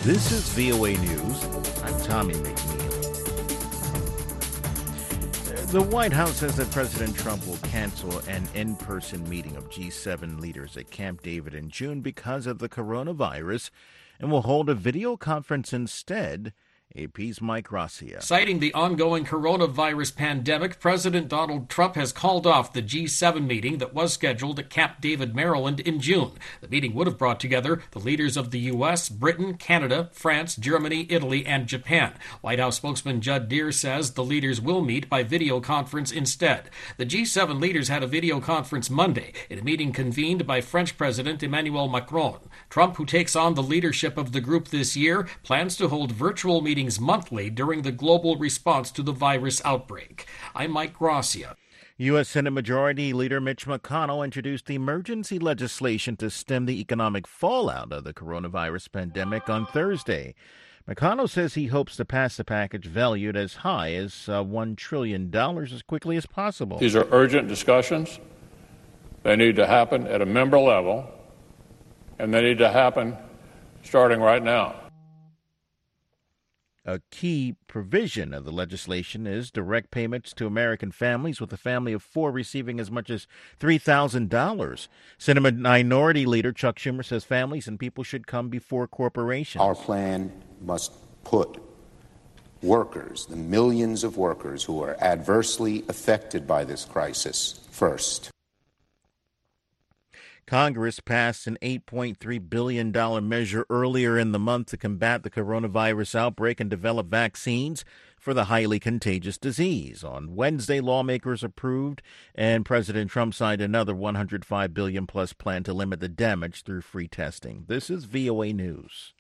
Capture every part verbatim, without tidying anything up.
This is V O A News. I'm Tommy McNeil. The White House says that President Trump will cancel an in-person meeting of G seven leaders at Camp David in June because of the coronavirus and will hold a video conference instead. A P's Mike Gracia. Citing the ongoing coronavirus pandemic, President Donald Trump has called off the G seven meeting that was scheduled at Camp David, Maryland in June. The meeting would have brought together the leaders of the U S, Britain, Canada, France, Germany, Italy, and Japan. White House spokesman Judd Deere says the leaders will meet by video conference instead. The G seven leaders had a video conference Monday in a meeting convened by French President Emmanuel Macron. Trump, who takes on the leadership of the group this year, plans to hold virtual meetings monthly during the global response to the virus outbreak. I'm Mike Gracia. U S. Senate Majority Leader Mitch McConnell introduced emergency legislation to stem the economic fallout of the coronavirus pandemic on Thursday. McConnell says he hopes to pass the package valued as high as uh, one trillion dollars as quickly as possible. These are urgent discussions. They need to happen at a member level, and they need to happen starting right now. A key provision of the legislation is direct payments to American families, with a family of four receiving as much as three thousand dollars. Senate Minority Leader Chuck Schumer says families and people should come before corporations. Our plan must put workers, the millions of workers who are adversely affected by this crisis, first. Congress passed an eight point three billion dollars measure earlier in the month to combat the coronavirus outbreak and develop vaccines for the highly contagious disease. On Wednesday, lawmakers approved, and President Trump signed another one hundred five billion dollars plus plan to limit the damage through free testing. This is V O A News.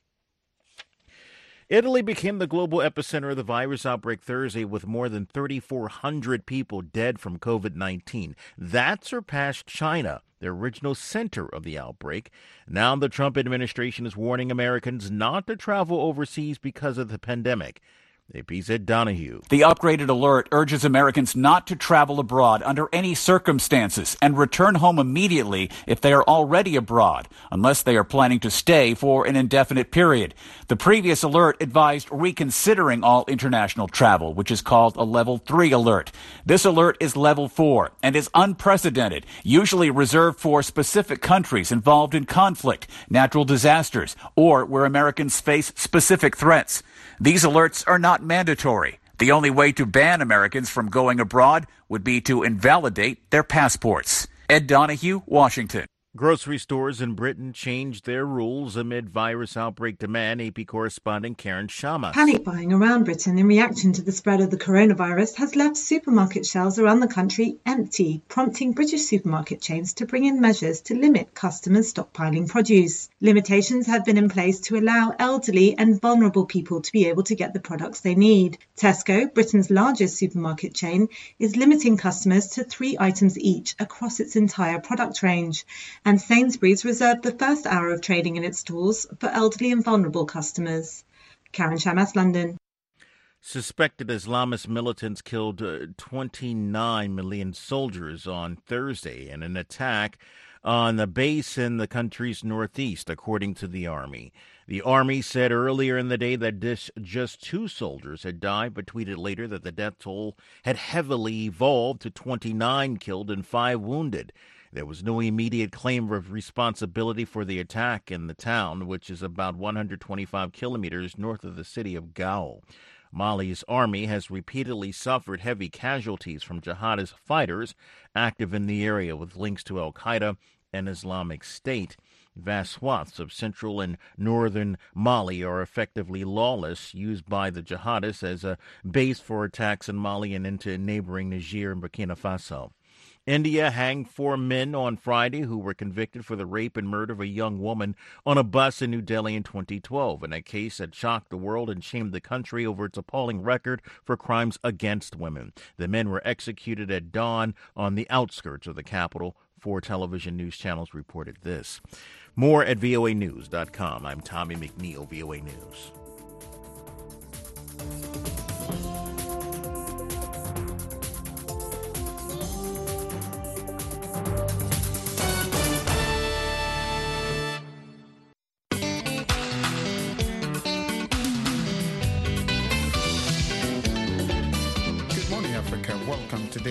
Italy became the global epicenter of the virus outbreak Thursday, with more than three thousand four hundred people dead from COVID nineteen. That surpassed China, the original center of the outbreak. Now the Trump administration is warning Americans not to travel overseas because of the pandemic. A P's Ed Donahue. The upgraded alert urges Americans not to travel abroad under any circumstances and return home immediately if they are already abroad, unless they are planning to stay for an indefinite period. The previous alert advised reconsidering all international travel, which is called a level three alert. This alert is level four and is unprecedented, usually reserved for specific countries involved in conflict, natural disasters, or where Americans face specific threats. These alerts are not mandatory. The only way to ban Americans from going abroad would be to invalidate their passports. Ed Donahue, Washington. Grocery stores in Britain changed their rules amid virus outbreak demand. A P correspondent Karen Shammas. Panic buying around Britain in reaction to the spread of the coronavirus has left supermarket shelves around the country empty, prompting British supermarket chains to bring in measures to limit customers stockpiling produce. Limitations have been in place to allow elderly and vulnerable people to be able to get the products they need. Tesco, Britain's largest supermarket chain, is limiting customers to three items each across its entire product range. And Sainsbury's reserved the first hour of trading in its stores for elderly and vulnerable customers. Karen Shammas, London. Suspected Islamist militants killed uh, twenty-nine million soldiers on Thursday in an attack on a base in the country's northeast, according to the Army. The Army said earlier in the day that this, just two soldiers had died, but tweeted later that the death toll had heavily evolved to twenty-nine killed and five wounded. There was no immediate claim of responsibility for the attack in the town, which is about one hundred twenty-five kilometers north of the city of Gao. Mali's army has repeatedly suffered heavy casualties from jihadist fighters active in the area with links to al-Qaeda and Islamic State. Vast swaths of central and northern Mali are effectively lawless, used by the jihadists as a base for attacks in Mali and into neighboring Niger and Burkina Faso. India hanged four men on Friday who were convicted for the rape and murder of a young woman on a bus in New Delhi in twenty twelve, in a case that shocked the world and shamed the country over its appalling record for crimes against women. The men were executed at dawn on the outskirts of the capital. Four television news channels reported this. More at V O A news dot com. I'm Tommy McNeil, V O A News.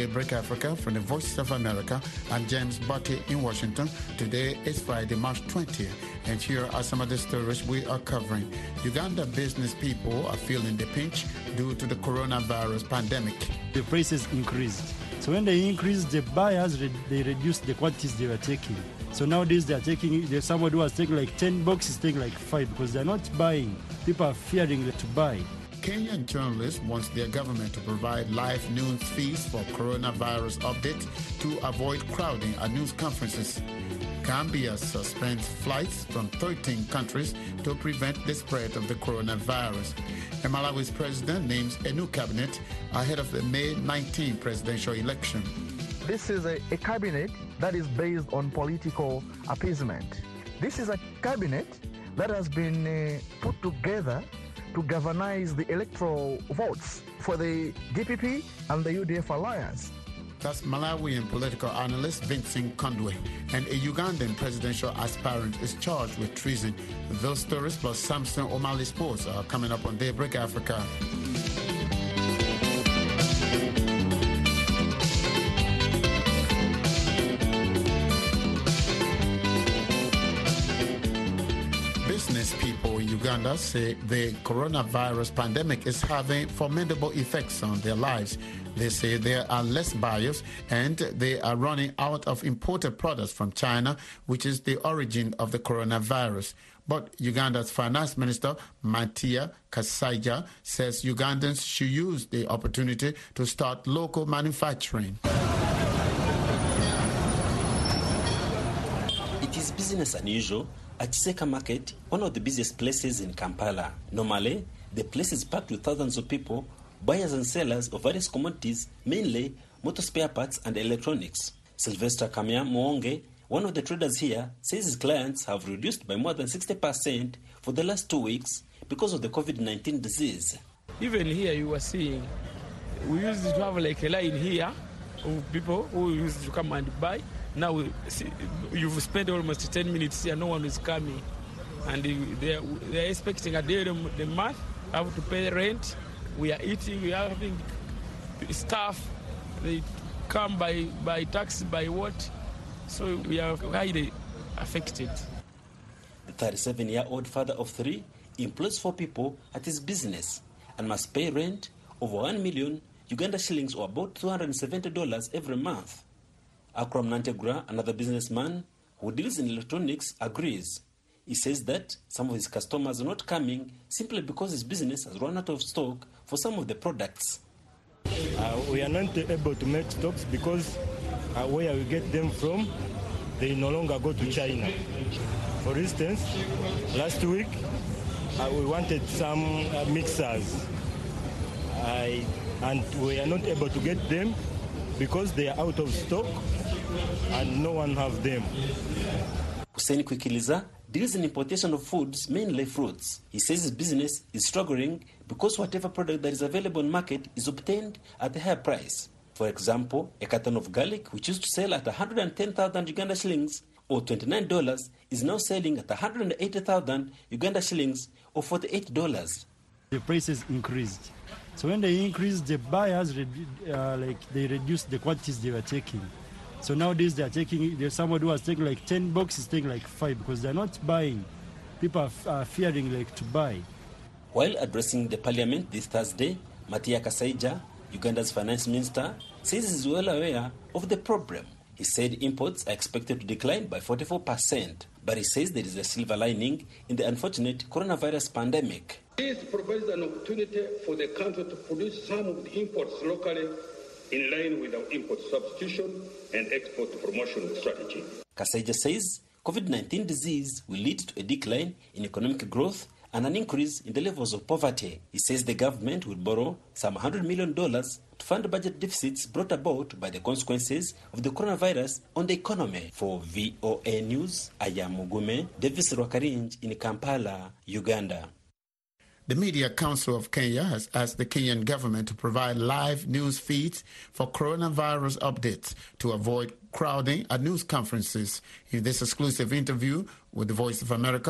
Daybreak Africa from the Voice of America. I'm James Butte in Washington. Today is Friday, March twentieth, and here are some of the stories we are covering. Uganda business people are feeling the pinch due to the coronavirus pandemic. The prices increased. So when they increased, the buyers, they reduced the quantities they were taking. So nowadays they are taking, there's somebody who was taking like ten boxes, taking like five because they're not buying. People are fearing to buy. Kenyan journalists wants their government to provide live news feeds for coronavirus updates to avoid crowding at news conferences. Gambia suspends flights from thirteen countries to prevent the spread of the coronavirus. And Malawi's president names a new cabinet ahead of the May nineteenth presidential election. This is a, a cabinet that is based on political appeasement. This is a cabinet that has been uh, put together to galvanize the electoral votes for the D P P and the U D F alliance. That's Malawian political analyst Vincent Kondwe, and a Ugandan presidential aspirant is charged with treason. Those stories plus Samson O'Malley Sports are coming up on Daybreak Africa. Business people in Uganda say the coronavirus pandemic is having formidable effects on their lives. They say there are less buyers and they are running out of imported products from China, which is the origin of the coronavirus. But Uganda's finance minister, Matia Kasaija, says Ugandans should use the opportunity to start local manufacturing. It is business as usual at Chiseka Market, one of the busiest places in Kampala. Normally, the place is packed with thousands of people, buyers and sellers of various commodities, mainly motor spare parts and electronics. Sylvester Kamya Mwonge, one of the traders here, says his clients have reduced by more than sixty percent for the last two weeks because of the COVID nineteen disease. Even here you were seeing, we used to have like a line here of people who used to come and buy. Now we see, you've spent almost ten minutes here, no one is coming. And they're, they're expecting at the end of the month, have to pay rent. We are eating, we are having staff, they come by, by taxi, by what? So we are highly affected. The thirty-seven-year-old father of three employs four people at his business and must pay rent over one million Uganda shillings, or about two hundred seventy dollars every month. Akram Nantegra, another businessman who deals in electronics, agrees. He says that some of his customers are not coming simply because his business has run out of stock for some of the products. Uh, we are not able to make stocks because uh, where we get them from, they no longer go to China. For instance, last week uh, we wanted some uh, mixers I, and we are not able to get them because they are out of stock and no one have them. Hussein Kwikiliza deals in importation of foods, mainly fruits. He says his business is struggling because whatever product that is available on market is obtained at a higher price. For example, a carton of garlic, which used to sell at one hundred ten thousand Uganda shillings or twenty-nine dollars, is now selling at one hundred eighty thousand Uganda shillings or forty-eight dollars. The prices increased. So when they increased, the buyers, uh, like they reduced the quantities they were taking. So nowadays they are taking, there's somebody who was taking like ten boxes, taking like five because they're not buying. People are, are fearing like to buy. While addressing the parliament this Thursday, Matia Kasaija, Uganda's finance minister, says he's well aware of the problem. He said imports are expected to decline by forty-four percent, but he says there is a silver lining in the unfortunate coronavirus pandemic. This provides an opportunity for the country to produce some of the imports locally in line with our import substitution and export promotion strategy. Kasaija says COVID nineteen disease will lead to a decline in economic growth and an increase in the levels of poverty. He says the government will borrow some one hundred million dollars to fund budget deficits brought about by the consequences of the coronavirus on the economy. For V O A News, I am Mugume Davis Rwakarinj in Kampala, Uganda. The Media Council of Kenya has asked the Kenyan government to provide live news feeds for coronavirus updates to avoid crowding at news conferences. In this exclusive interview with the Voice of America,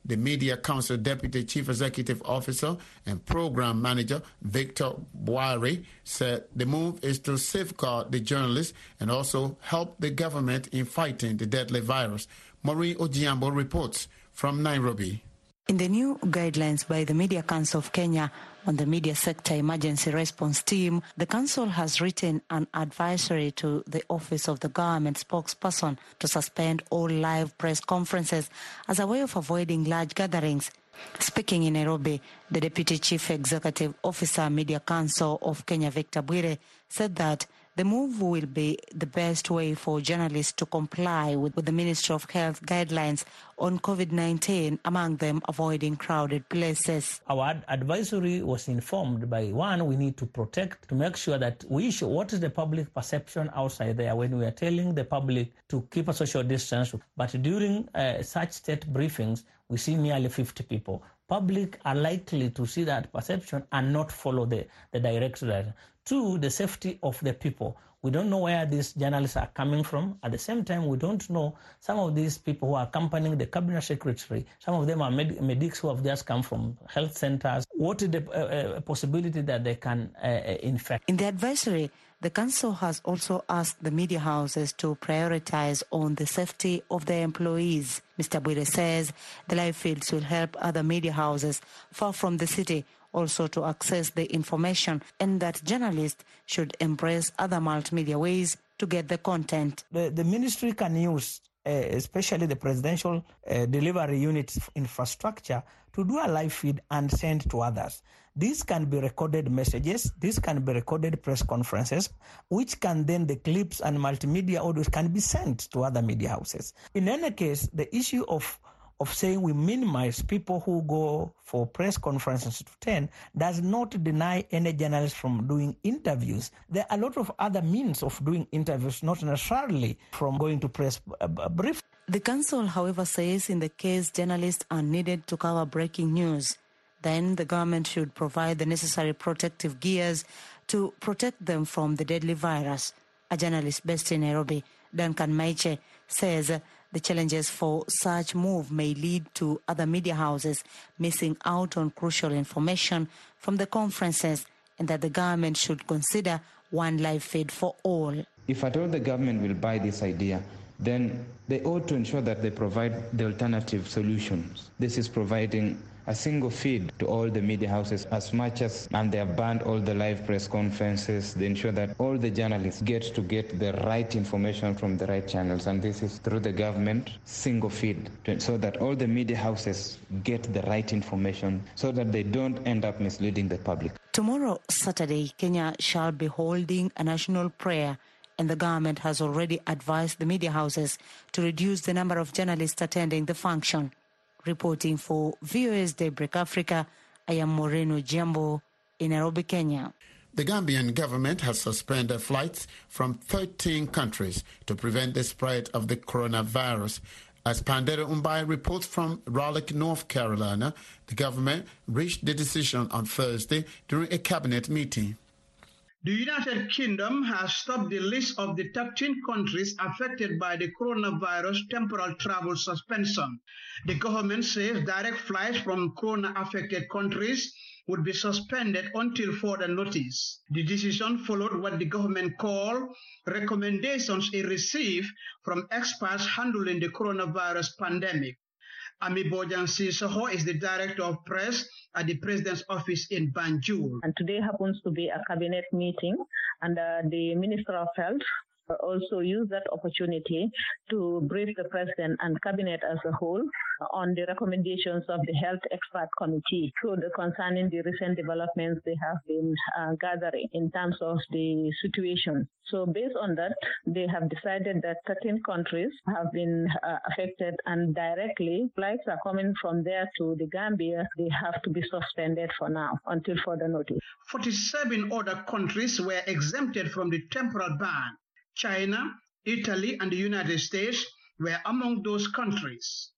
The Media Council Deputy Chief Executive Officer and Program Manager Victor Boire said the move is to safeguard the journalists and also help the government in fighting the deadly virus. Maureen Ojiambo reports from Nairobi. In the new guidelines by the Media Council of Kenya on the Media Sector Emergency Response Team, the Council has written an advisory to the Office of the Government Spokesperson to suspend all live press conferences as a way of avoiding large gatherings. Speaking in Nairobi, the Deputy Chief Executive Officer, Media Council of Kenya, Victor Boire, said that the move will be the best way for journalists to comply with, with the Ministry of Health guidelines on COVID nineteen, among them avoiding crowded places. Our ad- advisory was informed by, one, we need to protect, to make sure that we show what is the public perception outside there when we are telling the public to keep a social distance. But during uh, such state briefings, we see nearly fifty people. Public are likely to see that perception and not follow the, the direction. Two, the safety of the people. We don't know where these journalists are coming from. At the same time, we don't know some of these people who are accompanying the cabinet secretary. Some of them are med- medics who have just come from health centers. What is the uh, uh, possibility that they can uh, infect? In the advisory, the council has also asked the media houses to prioritize on the safety of their employees. Mister Boire says the live feeds will help other media houses far from the city also to access the information, and that journalists should embrace other multimedia ways to get the content. The, the ministry can use, uh, especially the presidential uh, delivery unit infrastructure, to do a live feed and send to others. These can be recorded messages, these can be recorded press conferences, which can then, the clips and multimedia audios can be sent to other media houses. In any case, the issue of of saying we minimize people who go for press conferences to ten does not deny any journalist from doing interviews. There are a lot of other means of doing interviews, not necessarily from going to press brief. The council, however, says in the case journalists are needed to cover breaking news, then the government should provide the necessary protective gears to protect them from the deadly virus. A journalist based in Nairobi, Duncan Maiche, says the challenges for such move may lead to other media houses missing out on crucial information from the conferences, and that the government should consider one live feed for all. If at all the government will buy this idea, then they ought to ensure that they provide the alternative solutions. This is providing a single feed to all the media houses as much as, and they have banned all the live press conferences. They ensure that all the journalists get to get the right information from the right channels, and this is through the government single feed, to, so that all the media houses get the right information so that they don't end up misleading the public. Tomorrow, Saturday, Kenya shall be holding a national prayer, and the government has already advised the media houses to reduce the number of journalists attending the function. Reporting for V O A's Daybreak Africa, I am Maureen Ojiambo in Nairobi, Kenya. The Gambian government has suspended flights from thirteen countries to prevent the spread of the coronavirus. As Pandera Umbai reports from Raleigh, North Carolina, the government reached the decision on Thursday during a cabinet meeting. The United Kingdom has stopped the list of the thirteen countries affected by the coronavirus temporal travel suspension. The government says direct flights from corona-affected countries would be suspended until further notice. The decision followed what the government called recommendations it received from experts handling the coronavirus pandemic. Ami Bojan Sisoho is the Director of Press at the President's office in Banjul. And today happens to be a cabinet meeting, and uh, the Minister of Health also used that opportunity to brief the President and Cabinet as a whole on the recommendations of the Health Expert Committee so the, concerning the recent developments they have been uh, gathering in terms of the situation. So based on that, they have decided that thirteen countries have been uh, affected, and directly flights are coming from there to the Gambia. They have to be suspended for now until further notice. forty-seven other countries were exempted from the temporal ban. China, Italy, and the United States were among those countries.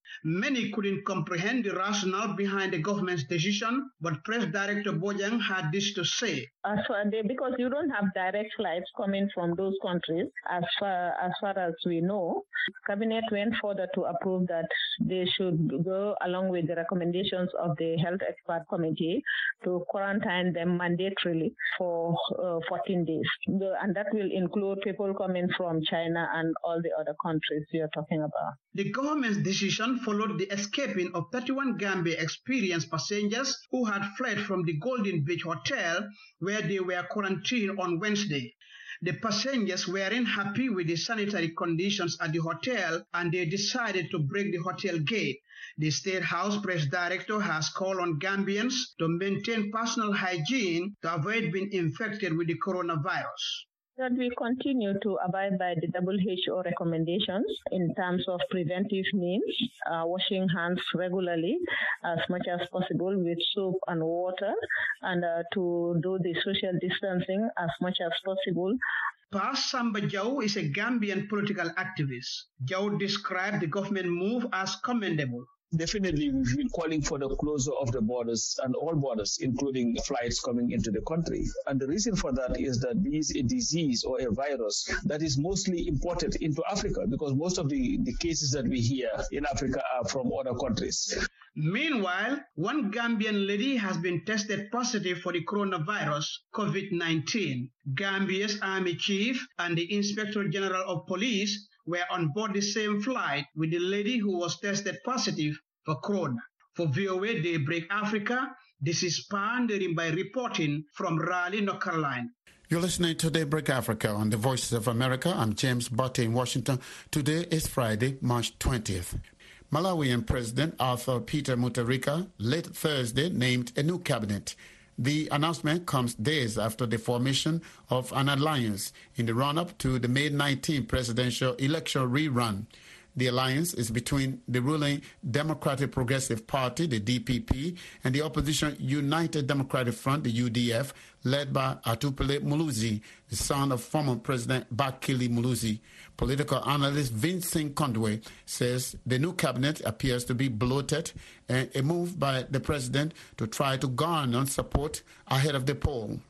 Many couldn't comprehend the rationale behind the government's decision, but Press Director Bojang had this to say. As far they, because you don't have direct flights coming from those countries, as far as far as we know, Cabinet went further to approve that they should go along with the recommendations of the Health Expert Committee to quarantine them mandatorily for uh, fourteen days. The, and that will include people coming from China and all the other countries we are talking about. The government's decision followed the escaping of thirty-one Gambia experienced passengers who had fled from the Golden Beach Hotel where they were quarantined on Wednesday. The passengers weren't happy with the sanitary conditions at the hotel and they decided to break the hotel gate. The State House Press Director has called on Gambians to maintain personal hygiene to avoid being infected with the coronavirus. That we continue to abide by the W H O recommendations in terms of preventive means, uh, washing hands regularly as much as possible with soap and water, and uh, to do the social distancing as much as possible. Pas Samba Jaw is a Gambian political activist. Jaw described the government move as commendable. Definitely, we've been calling for the closure of the borders and all borders, including flights coming into the country. And the reason for that is that this is a disease or a virus that is mostly imported into Africa, because most of the, the cases that we hear in Africa are from other countries. Meanwhile, one Gambian lady has been tested positive for the coronavirus, COVID nineteen. Gambia's Army Chief and the Inspector General of Police were on board the same flight with the lady who was tested positive for corona. For V O A Daybreak Africa, this is Pandering by reporting from Raleigh, North Carolina. You're listening to Daybreak Africa on the Voices of America. I'm James Butte in Washington. Today is Friday, March twentieth. Malawian President Arthur Peter Mutharika late Thursday named a new cabinet. The announcement comes days after the formation of an alliance in the run-up to the May nineteenth presidential election rerun. The alliance is between the ruling Democratic Progressive Party, the D P P, and the opposition United Democratic Front, the U D F, led by Atupele Muluzi, the son of former President Bakili Muluzi. Political analyst Vincent Condway says the new cabinet appears to be bloated and a move by the president to try to garner support ahead of the poll.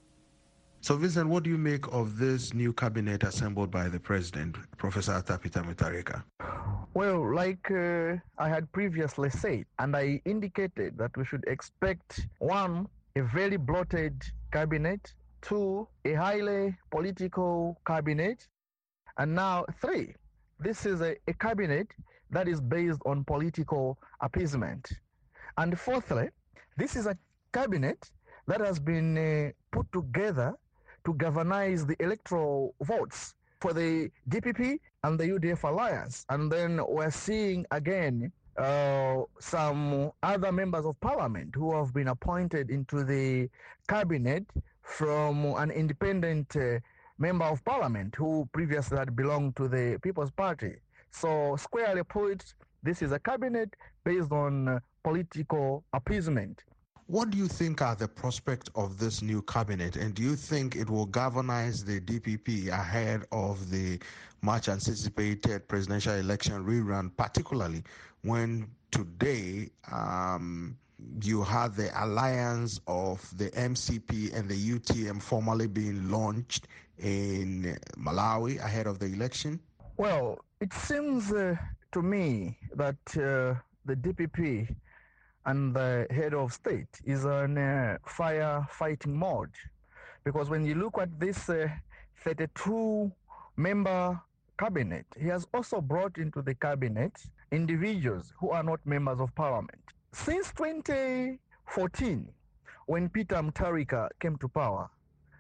So, Vincent, what do you make of this new cabinet assembled by the president, Professor Arthur Peter Mutharika? Well, like uh, I had previously said, and I indicated that we should expect, one, a very bloated cabinet, two, a highly political cabinet, and now three, this is a, a cabinet that is based on political appeasement. And fourthly, this is a cabinet that has been uh, put together to galvanize the electoral votes for the D P P and the U D F alliance. And then we're seeing again uh, some other members of parliament who have been appointed into the cabinet from an independent uh, member of parliament who previously had belonged to the People's Party. So squarely put, this is a cabinet based on uh, political appeasement. What do you think are the prospects of this new cabinet, and do you think it will galvanize the D P P ahead of the much anticipated presidential election rerun, particularly when today um, you have the alliance of the M C P and the U T M formally being launched in Malawi ahead of the election? Well, it seems uh, to me that uh, the D P P and the head of state is on uh, firefighting mode, because when you look at this uh, thirty-two member cabinet, he has also brought into the cabinet individuals who are not members of parliament. Since twenty fourteen, when Peter Mutharika came to power,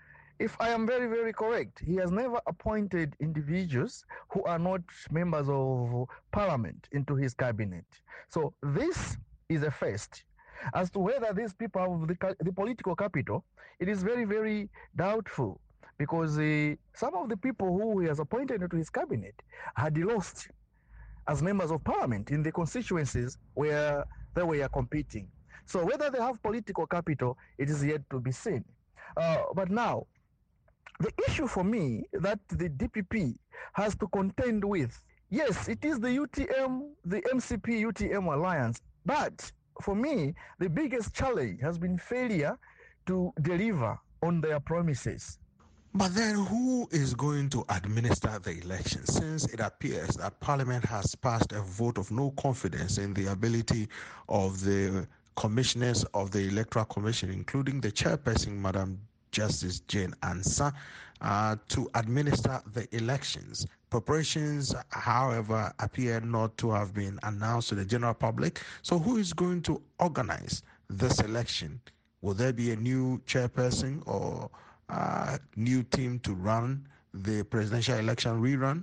if I am very, very correct, he has never appointed individuals who are not members of parliament into his cabinet. So this is a first. As to whether these people have the, the political capital, it is very, very doubtful, because uh, some of the people who he has appointed into his cabinet had lost as members of parliament in the constituencies where they were competing. So whether they have political capital, it is yet to be seen. Uh, but now, the issue for me that the D P P has to contend with Yes, it is the U T M, the M C P U T M alliance. But for me, the biggest challenge has been failure to deliver on their promises. But then who is going to administer the election, since it appears that Parliament has passed a vote of no confidence in the ability of the commissioners of the Electoral Commission, including the chairperson, Madam Justice Jane Ansah, uh, to administer the elections. Preparations, however, appear not to have been announced to the general public. So who is going to organize this election? Will there be a new chairperson or Uh, new team to run the presidential election rerun?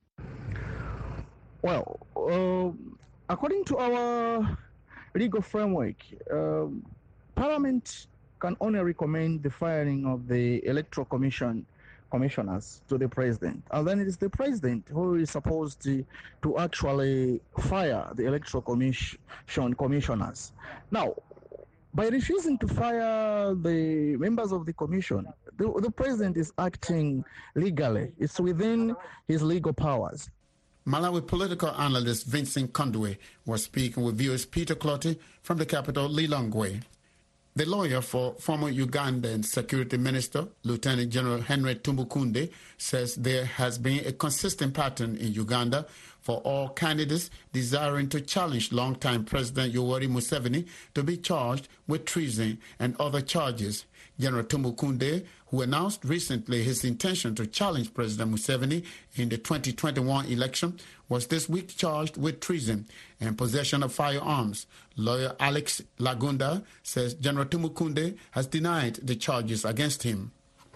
Well, uh, according to our legal framework, uh, Parliament can only recommend the firing of the Electoral Commission commissioners to the president, and then it is the president who is supposed to, to actually fire the Electoral Commission commissioners. Now, by refusing to fire the members of the commission, the, the president is acting legally. It's within his legal powers. Malawi political analyst Vincent Kondwe was speaking with viewers Peter Clotty from the capital, Lilongwe. The lawyer for former Ugandan Security Minister, Lieutenant General Henry Tumukunde, says there has been a consistent pattern in Uganda for all candidates desiring to challenge longtime President Yoweri Museveni to be charged with treason and other charges. General Tumukunde, who announced recently his intention to challenge President Museveni in the twenty twenty-one election, was this week charged with treason and possession of firearms. Lawyer Alex Lagunda says General Tumukunde has denied the charges against him.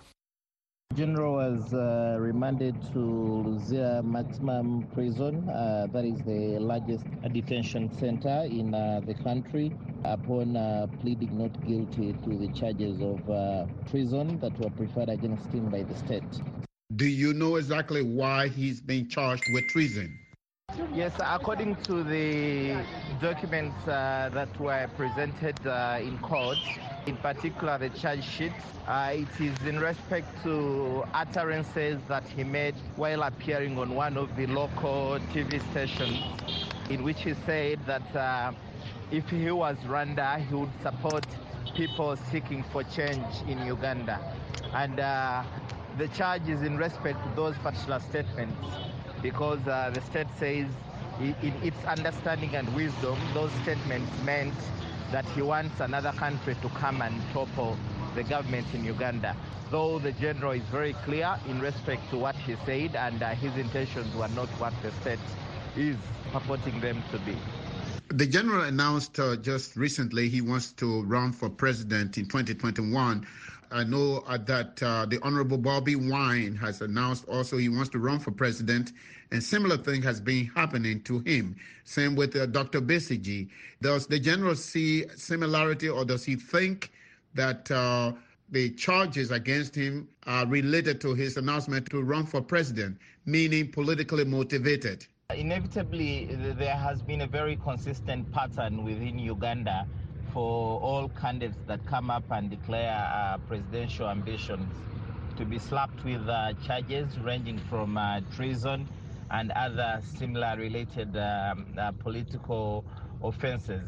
General was uh, remanded to Luzia Maximum Prison, uh, that is the largest detention center in uh, the country, upon uh, pleading not guilty to the charges of uh, treason that were preferred against him by the state. Do you know exactly why he's being charged with treason? Yes, according to the documents uh, that were presented uh, in court, in particular the charge sheet, uh, it is in respect to utterances that he made while appearing on one of the local T V stations, in which he said that uh, if he was Rwanda, he would support people seeking for change in Uganda. And uh, the charge is in respect to those particular statements, because uh, the state says in its understanding and wisdom, those statements meant that he wants another country to come and topple the government in Uganda. Though the general is very clear in respect to what he said, and uh, his intentions were not what the state is purporting them to be. The general announced uh, just recently he wants to run for president in twenty twenty-one. I know uh, that uh, the Honorable Bobby Wine has announced also he wants to run for president, and similar thing has been happening to him. Same with uh, Doctor Besigye. Does the general see similarity, or does he think that uh, the charges against him are related to his announcement to run for president, meaning politically motivated? Inevitably, there has been a very consistent pattern within Uganda for all candidates that come up and declare uh, presidential ambitions to be slapped with uh, charges ranging from uh, treason and other similar related um, uh, political offenses.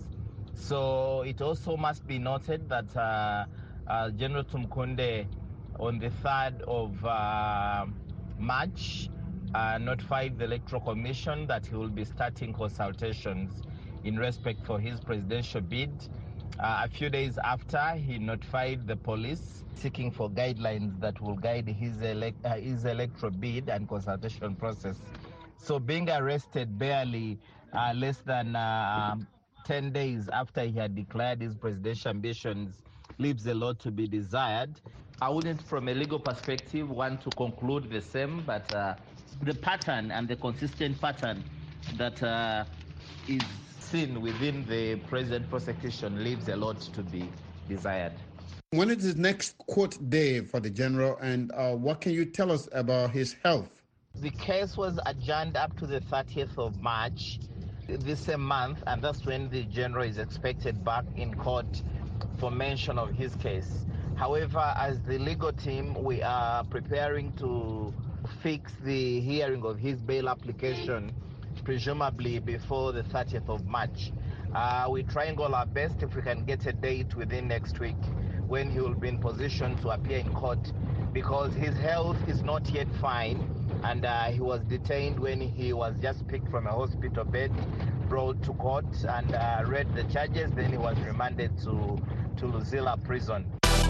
So it also must be noted that uh, uh, General Tumukunde on the third of uh, March uh, notified the Electoral Commission that he will be starting consultations in respect for his presidential bid. Uh, a few days after, he notified the police seeking for guidelines that will guide his, elect, uh, his electoral bid and consultation process. So being arrested barely uh, less than uh, um, ten days after he had declared his presidential ambitions leaves a lot to be desired. I wouldn't, from a legal perspective, want to conclude the same, but uh, the pattern and the consistent pattern that uh, is seen within the present prosecution leaves a lot to be desired. When is the next court day for the general, and uh, what can you tell us about his health? The case was adjourned up to the thirtieth of March this same month, and that's when the general is expected back in court for mention of his case. However, as the legal team, we are preparing to fix the hearing of his bail application presumably before the thirtieth of March. Uh, we're trying all our best if we can get a date within next week when he will be in position to appear in court, because his health is not yet fine, and uh, he was detained when he was just picked from a hospital bed, brought to court and uh, read the charges. Then he was remanded to, to Luzila prison.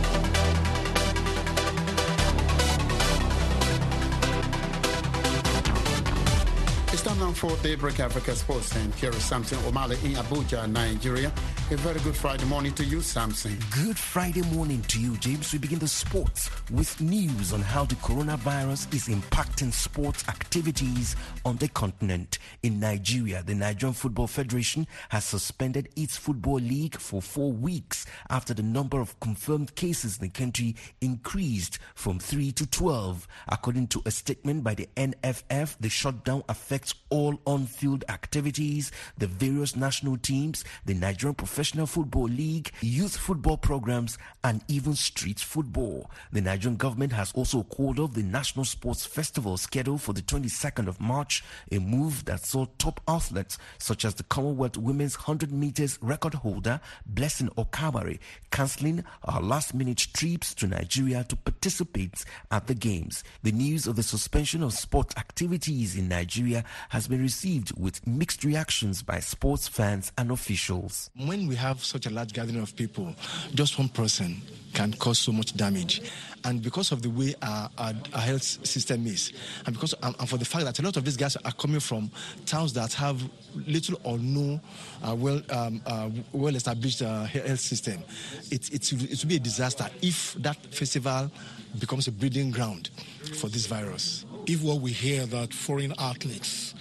It's time now for Daybreak Africa Sports, and here is Samson Omale in Abuja, Nigeria. A very good Friday morning to you, Samson. Good Friday morning to you, James. We begin the sports with news on how the coronavirus is impacting sports activities on the continent. In Nigeria, the Nigerian Football Federation has suspended its football league for four weeks after the number of confirmed cases in the country increased from three to twelve. According to a statement by the N F F, the shutdown affects all on-field activities, the various national teams, the Nigerian Professional Football League, youth football programs, and even street football. The Nigerian government has also called off the National Sports Festival scheduled for the twenty-second of March, a move that saw top athletes such as the Commonwealth Women's one hundred meters record holder Blessing Okabare cancelling her last-minute trips to Nigeria to participate at the Games. The news of the suspension of sports activities in Nigeria has been received with mixed reactions by sports fans and officials. When we have such a large gathering of people, just one person can cause so much damage. And because of the way our, our, our health system is, and because and, and for the fact that a lot of these guys are coming from towns that have little or no uh, well um, uh, well-established uh, health system, it, it, it will be a disaster if that festival becomes a breeding ground for this virus. If what we hear that foreign athletes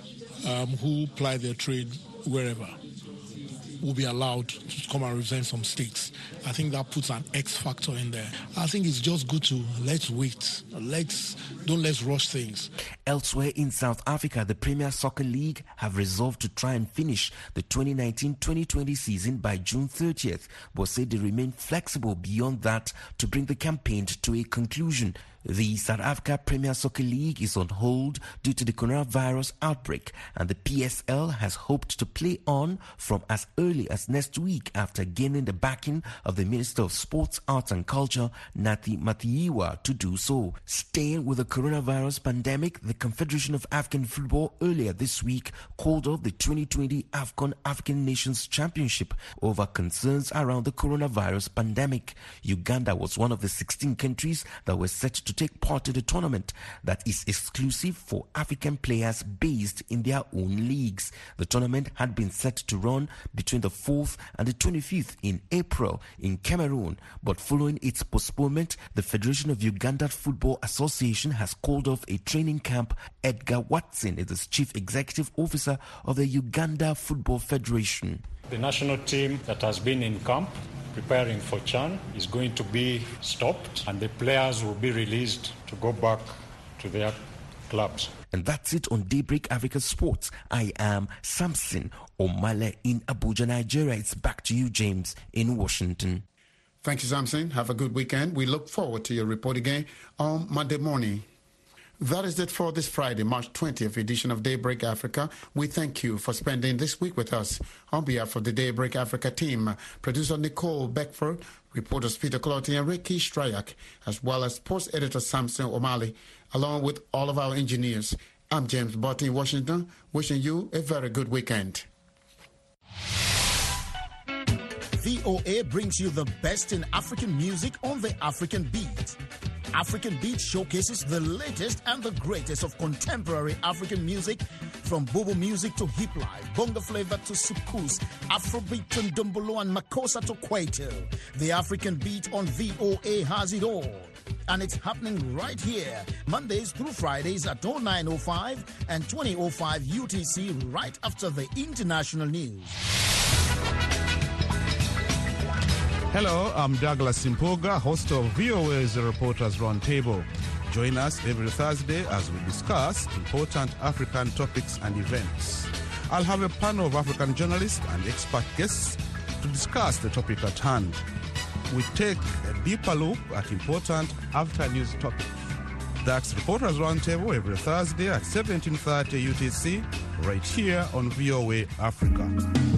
um, who ply their trade wherever will be allowed to come and represent some states, I think that puts an X factor in there. I think it's just good to let's wait. Let's don't let's rush things. Elsewhere in South Africa, the Premier Soccer League have resolved to try and finish the twenty nineteen twenty twenty season by June thirtieth, but say they remain flexible beyond that to bring the campaign to a conclusion. The South Africa Premier Soccer League is on hold due to the coronavirus outbreak, and the P S L has hoped to play on from as early as next week after gaining the backing of the Minister of Sports, Arts and Culture, Nathi Matiyiwa, to do so. Staying with the coronavirus pandemic, the Confederation of African Football earlier this week called off the twenty twenty AFCON African Nations Championship over concerns around the coronavirus pandemic. Uganda was one of the sixteen countries that were set to take part in the tournament that is exclusive for African players based in their own leagues. The tournament had been set to run between the fourth and the twenty-fifth in April in Cameroon, but following its postponement, the Federation of Uganda Football Association has called off a training camp. Edgar Watson is the Chief Executive Officer of the Uganda Football Federation. The national team that has been in camp preparing for CHAN is going to be stopped, and the players will be released to go back to their clubs. And that's it on Daybreak Africa Sports. I am Samson Omale in Abuja, Nigeria. It's back to you, James, in Washington. Thank you, Samson. Have a good weekend. We look forward to your report again on Monday morning. That is it for this Friday, March twentieth edition of Daybreak Africa. We thank you for spending this week with us. On behalf of the Daybreak Africa team, producer Nicole Beckford, reporters Peter Clotty and Ricky Stryak, as well as sports editor Samson Omale, along with all of our engineers. I'm James Botti in Washington, wishing you a very good weekend. V O A brings you the best in African music on the African Beat. African Beat showcases the latest and the greatest of contemporary African music, from Bobo music to hip life, bongo flavor to soukous, Afrobeat to Ndombolo and Makossa to Kwaito. The African Beat on V O A has it all. And it's happening right here, Mondays through Fridays at oh nine oh five and twenty oh five U T C, right after the international news. Hello, I'm Douglas Simpoga, host of V O A's Reporters Roundtable. Join us every Thursday as we discuss important African topics and events. I'll have a panel of African journalists and expert guests to discuss the topic at hand. We take a deeper look at important after-news topics. That's Reporters Roundtable every Thursday at seventeen thirty U T C, right here on V O A Africa.